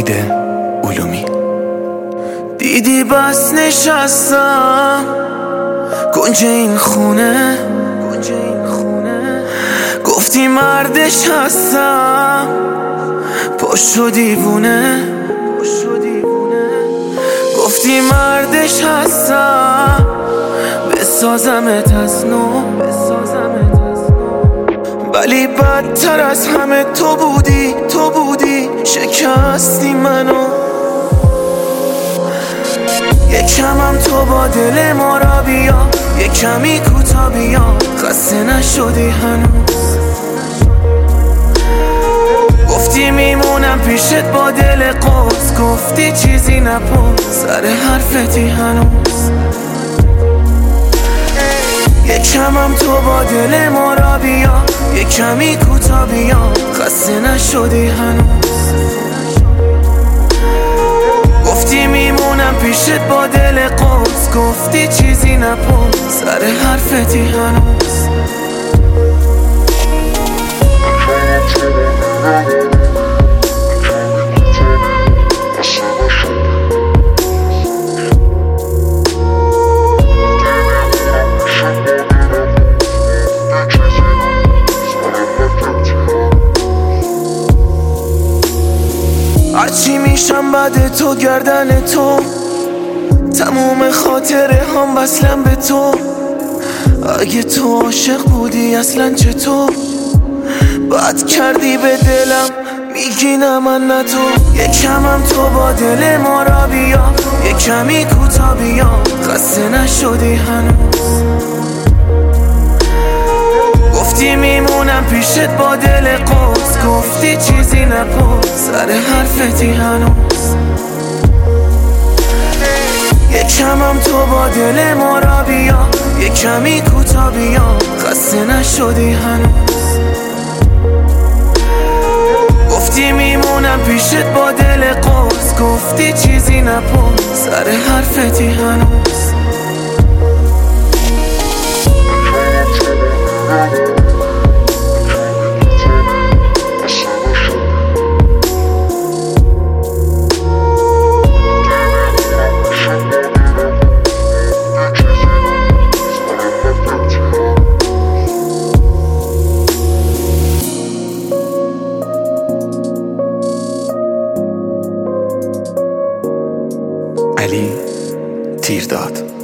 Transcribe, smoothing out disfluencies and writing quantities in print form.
امید علومی. دیدی بس نشستم کنج این خونه، گفتی مردش هستم پاشو دیوونه، گفتی مردش هستم بسازمت از نو، ولی بدتر از همه تو بودی شکستی منو. یکمم تو با دل ما را بیا، یک کمی کوتا بیا، خسته نشدی هنوز. گفتی میمونم پیشت با دل قوس، گفتی چیزی نپرس سر حرفتی هنوز. یکمم تو با دل ما را بیا، یک کمی کوتا بیا، خسته نشدی هنوز. گفتی میمونم پیشت با دل قوس، گفتی چیزی نپرس سر حرفتی هنوز. هرچی میشم بعد تو گردن تو، تموم خاطره هم وصلم به تو. اگه تو عاشق بودی اصلا چطور بد کردی به دلم، میگی نه من نه تو. یکمم تو با دل ما را بیا، یک کمی کوتا بیا، خسته نشدی هنوز. گفتی میمونم پیشت با دل قوس، گفتی چیزی نپرس سر حرفتی هنوز. یکمم تو با دل ما را بیا، یک کمی کوتا بیا، خسته نشدی هنوز. گفتی میمونم پیشت با دل قوس، گفتی چیزی نپرس سر حرفتی هنوز. علی تیرداد.